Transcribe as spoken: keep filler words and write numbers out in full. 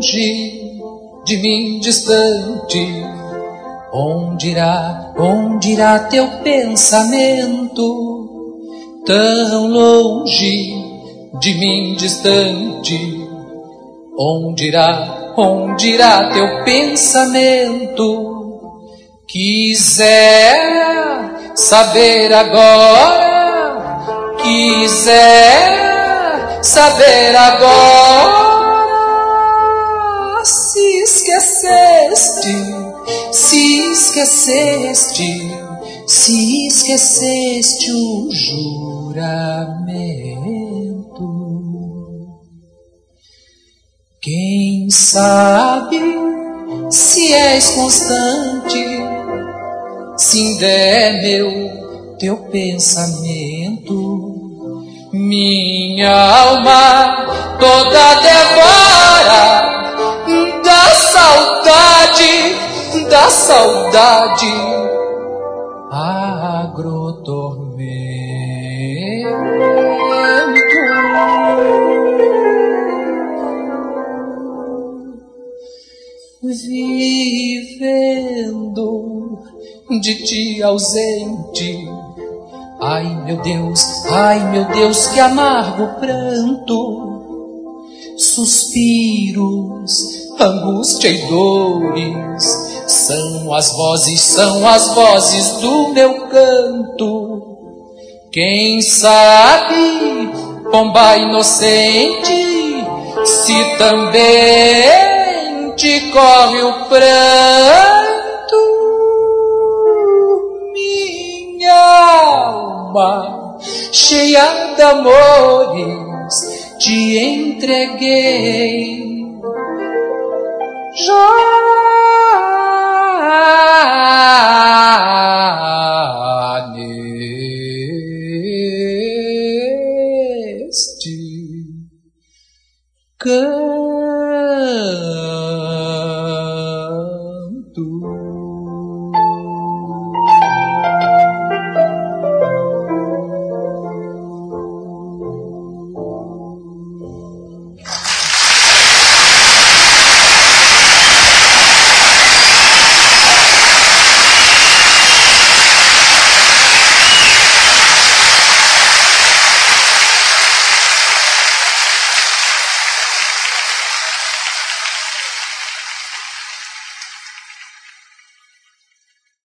longe, de mim distante, onde irá, onde irá teu pensamento? Tão longe, de mim distante, onde irá, onde irá teu pensamento? Quiser saber agora, quiser saber agora, se esqueceste, se esqueceste, se esqueceste o juramento. Quem sabe se és constante, se ainda é meu teu pensamento. Minha alma toda devora da saudade, da saudade, agrotormento. Vivendo de ti ausente, ai meu Deus, ai meu Deus, que amargo pranto, suspiros, angústia e dores, são as vozes, são as vozes do meu canto. Quem sabe, pomba inocente, se também te corre o pranto, minha alma cheia de amores te entreguei. Já neste canto